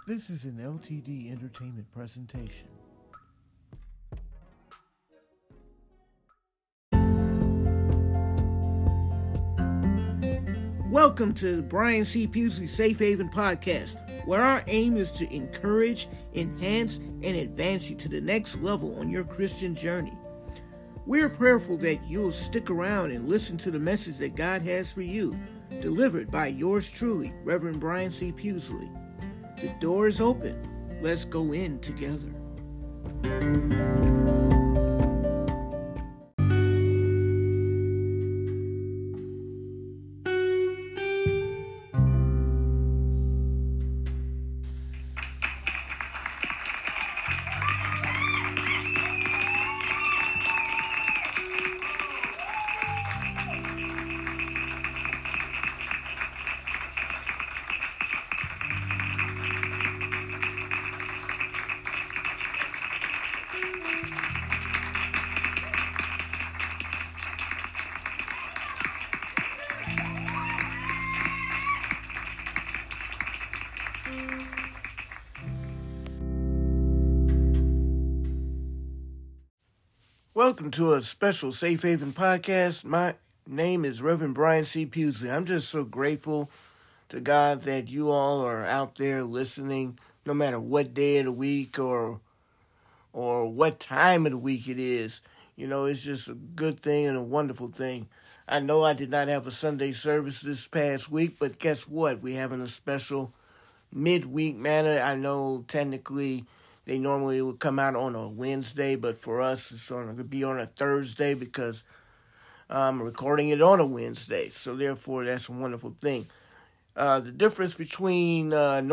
This is an LTD Entertainment presentation. Welcome to Brian C. Pewsley's Safe Haven Podcast, where our aim is to encourage, enhance, and advance you to the next level on your Christian journey. We're prayerful that you'll stick around and listen to the message that God has for you, delivered by yours truly, Reverend Brian C. Pewsley. The door is open. Let's go in together. Welcome to a special Safe Haven podcast. My name is Reverend Brian C. Pewsley. I'm just so grateful to God that you all are out there listening, no matter what day of the week or what time of the week it is. You know, it's just a good thing and a wonderful thing. I know I did not have a Sunday service this past week, but guess what? We're having a special midweek manner. I know technically they normally would come out on a Wednesday, but for us, it's going to be on a Thursday because I'm recording it on a Wednesday. So therefore, that's a wonderful thing. The difference between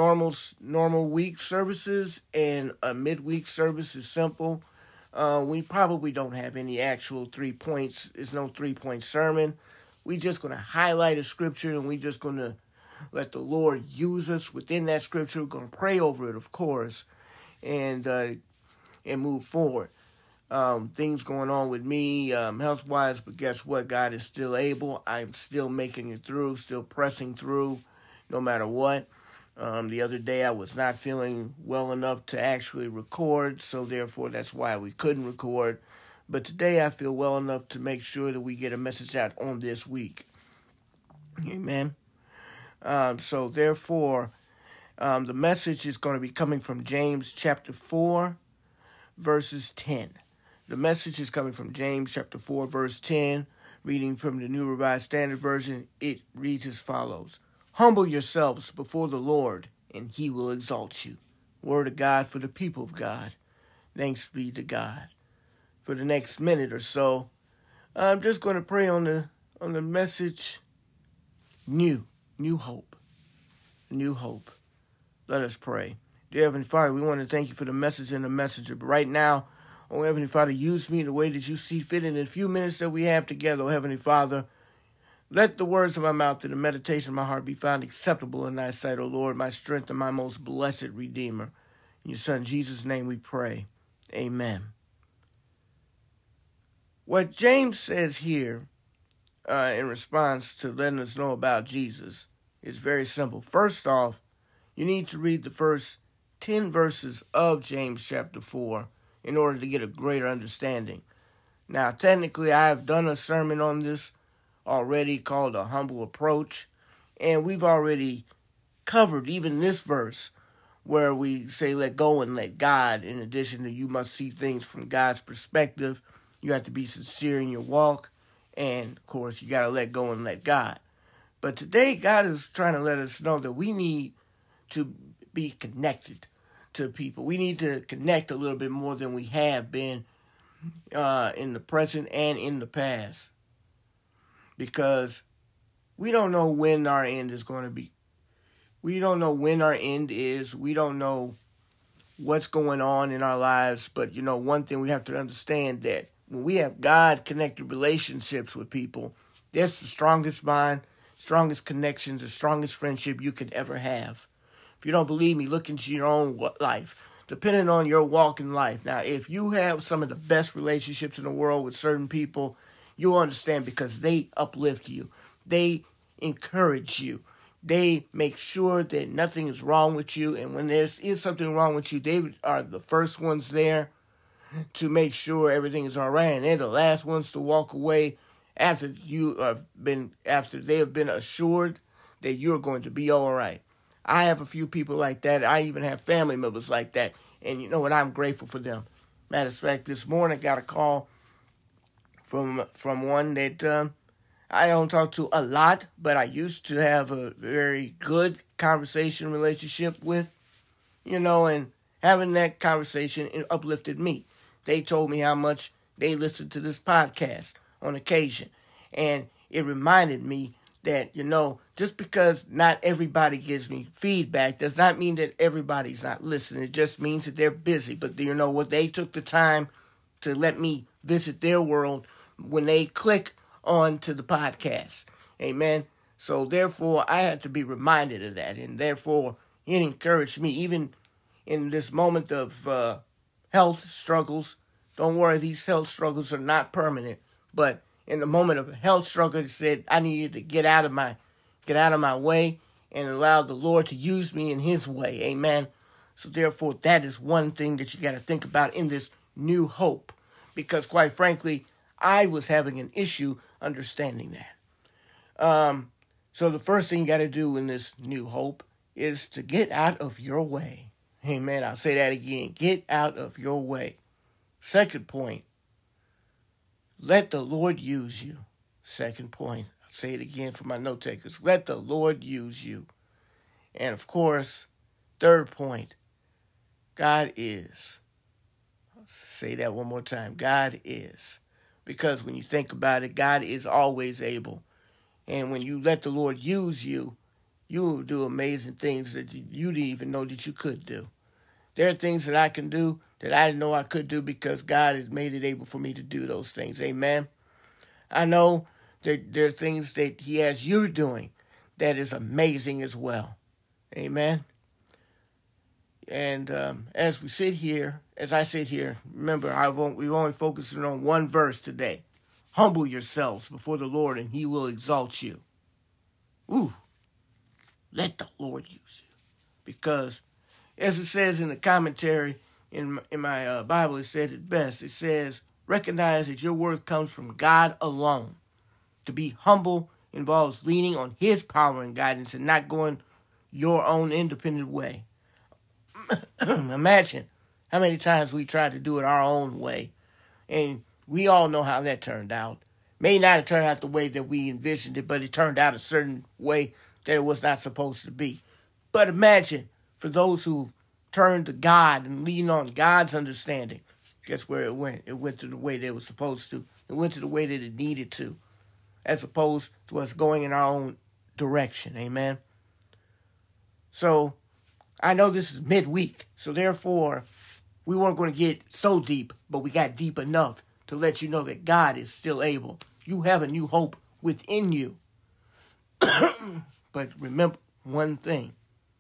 normal week services and a midweek service is simple. We probably don't have any actual 3 points. It's no 3-point sermon. We're just going to highlight a scripture, and we're just going to let the Lord use us within that scripture. We're going to pray over it, of course, and move forward. Things going on with me health-wise, but guess what? God is still able. I'm still making it through, still pressing through, no matter what. The other day I was not feeling well enough to actually record, so therefore that's why we couldn't record. But today I feel well enough to make sure that we get a message out on this week. Amen. So therefore, the message is going to be coming from James chapter 4, verses 10. The message is coming from James chapter 4, verse 10. Reading from the New Revised Standard Version, it reads as follows. Humble yourselves before the Lord, and he will exalt you. Word of God for the people of God. Thanks be to God. For the next minute or so, I'm just going to pray on the message, new hope. New hope. Let us pray. Dear Heavenly Father, we want to thank you for the message and the messenger. But right now, oh Heavenly Father, use me in the way that you see fit in the few minutes that we have together, oh Heavenly Father. Let the words of my mouth and the meditation of my heart be found acceptable in thy sight, O Lord, my strength and my most blessed Redeemer. In your Son Jesus' name we pray. Amen. What James says here in response to letting us know about Jesus is very simple. First off, you need to read the first 10 verses of James chapter 4 in order to get a greater understanding. Now, technically, I have done a sermon on this already called A Humble Approach, and we've already covered even this verse where we say let go and let God. In addition to you must see things from God's perspective, you have to be sincere in your walk, and of course you got to let go and let God. But today God is trying to let us know that we need to be connected to people. We need to connect a little bit more than we have been in the present and in the past. Because we don't know when our end is going to be. We don't know when our end is. We don't know what's going on in our lives. But, you know, one thing we have to understand that when we have God-connected relationships with people, that's the strongest bond, strongest connections, the strongest friendship you could ever have. If you don't believe me, look into your own life, depending on your walk in life. Now, if you have some of the best relationships in the world with certain people, you'll understand because they uplift you. They encourage you. They make sure that nothing is wrong with you. And when there is something wrong with you, they are the first ones there to make sure everything is all right. And they're the last ones to walk away after they have been assured that you're going to be all right. I have a few people like that. I even have family members like that. And you know what? I'm grateful for them. Matter of fact, this morning I got a call from one that I don't talk to a lot, but I used to have a very good conversation relationship with, and having that conversation, it uplifted me. They told me how much they listened to this podcast on occasion. And it reminded me that, just because not everybody gives me feedback does not mean that everybody's not listening. It just means that they're busy. But what they took the time to let me visit their world when they click on to the podcast. Amen. So therefore, I had to be reminded of that. And therefore, it encouraged me, even in this moment of health struggles. Don't worry, these health struggles are not permanent. But in the moment of health struggle, it said I needed to get out of my way and allow the Lord to use me in His way. Amen. So therefore, that is one thing that you got to think about in this new hope. Because quite frankly, I was having an issue understanding that. So the first thing you got to do in this new hope is to get out of your way. Amen. I'll say that again. Get out of your way. Second point, let the Lord use you. Second point, I'll say it again for my note takers. Let the Lord use you. And of course, third point, God is. I'll say that one more time. God is. Because when you think about it, God is always able. And when you let the Lord use you, you will do amazing things that you didn't even know that you could do. There are things that I can do that I didn't know I could do because God has made it able for me to do those things. Amen. I know that there are things that He has you doing that is amazing as well. Amen. And as I sit here, remember, we're only focusing on one verse today. Humble yourselves before the Lord, and He will exalt you. Ooh, let the Lord use you. Because, as it says in the commentary in my Bible, it said it best. It says, recognize that your worth comes from God alone. To be humble involves leaning on His power and guidance and not going your own independent way. Imagine how many times we tried to do it our own way. And we all know how that turned out. May not have turned out the way that we envisioned it, but it turned out a certain way that it was not supposed to be. But imagine for those who turned to God and leaned on God's understanding. Guess where it went? It went to the way that it was supposed to. It went to the way that it needed to, as opposed to us going in our own direction. Amen. So I know this is midweek, so therefore we weren't going to get so deep, but we got deep enough to let you know that God is still able. You have a new hope within you. But remember one thing.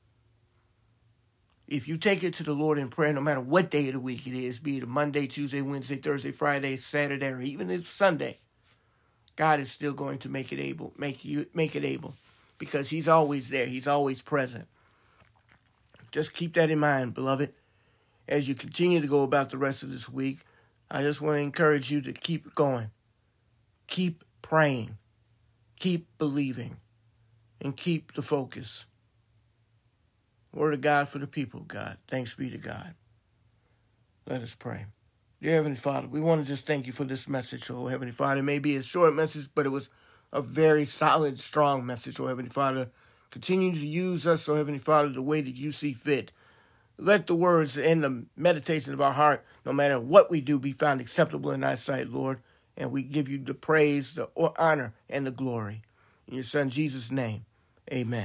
If you take it to the Lord in prayer, no matter what day of the week it is, be it a Monday, Tuesday, Wednesday, Thursday, Friday, Saturday, or even if it's Sunday, God is still going to make it able, because He's always there. He's always present. Just keep that in mind, beloved. As you continue to go about the rest of this week, I just want to encourage you to keep going. Keep praying. Keep believing. And keep the focus. Word of God for the people, God. Thanks be to God. Let us pray. Dear Heavenly Father, we want to just thank You for this message, oh Heavenly Father. It may be a short message, but it was a very solid, strong message, oh Heavenly Father. Continue to use us, oh Heavenly Father, the way that You see fit. Let the words and the meditation of our heart, no matter what we do, be found acceptable in Thy sight, Lord. And we give You the praise, the honor, and the glory. In Your Son, Jesus' name, amen.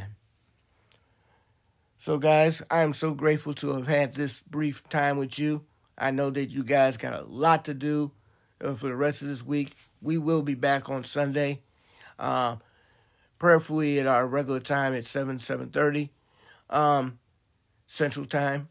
So, guys, I am so grateful to have had this brief time with you. I know that you guys got a lot to do for the rest of this week. We will be back on Sunday, prayerfully at our regular time at 7:30 Central Time.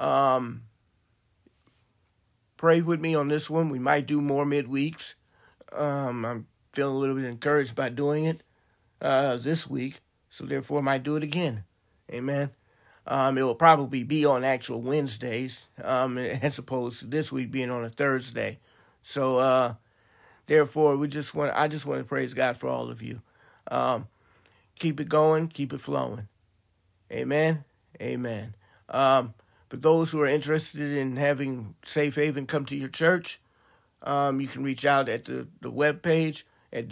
Pray with me on this one. We might do more midweeks. I'm feeling a little bit encouraged by doing it this week. So therefore, I might do it again. Amen. It will probably be on actual Wednesdays, as opposed to this week being on a Thursday. So therefore, I just want to praise God for all of you. Keep it going, keep it flowing. Amen. Amen. For those who are interested in having Safe Haven come to your church, you can reach out at the webpage at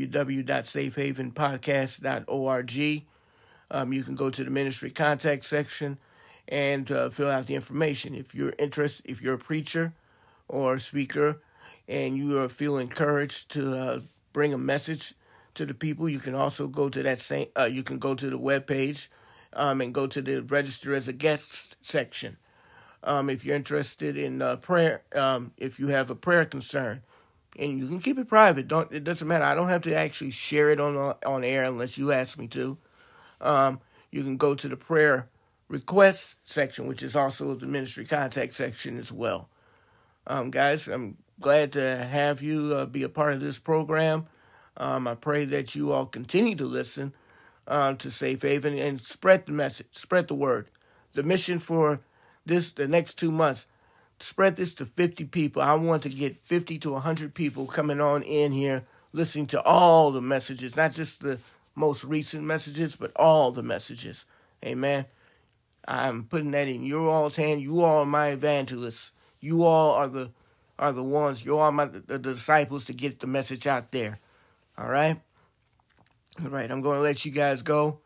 www.safehavenpodcast.org. You can go to the ministry contact section and fill out the information. If you're interested, if you're a preacher or a speaker and you feel encouraged to bring a message to the people, you can also go to you can go to the webpage and go to the register as a guest section. If you're interested in prayer, if you have a prayer concern, and you can keep it private. It doesn't matter. I don't have to actually share it on air unless you ask me to. You can go to the prayer requests section, which is also the ministry contact section as well. Guys, I'm glad to have you be a part of this program. I pray that you all continue to listen to Safe Haven and spread the message, spread the word. The mission for the next 2 months, spread this to 50 people. I want to get 50 to 100 people coming on in here, listening to all the messages, not just the most recent messages, but all the messages. Amen. I'm putting that in your all's hand. You all are my evangelists. You all are the ones. You all are the disciples to get the message out there. All right? All right, I'm going to let you guys go.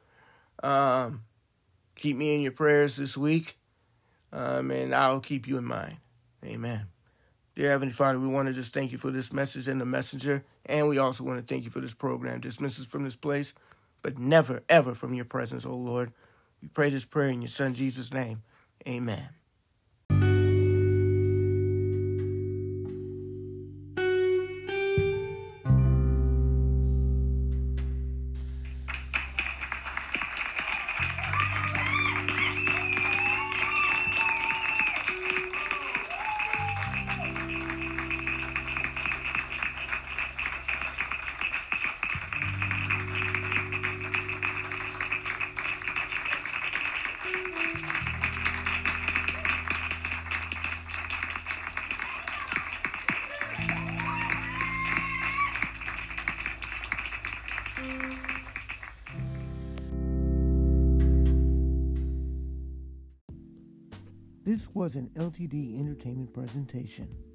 Keep me in your prayers this week, and I'll keep you in mind. Amen. Dear Heavenly Father, we want to just thank you for this message and the messenger, and we also want to thank you for this program. Dismiss us from this place, but never, ever from your presence, O Lord. We pray this prayer in your Son, Jesus' name. Amen. This was an LTD Entertainment presentation.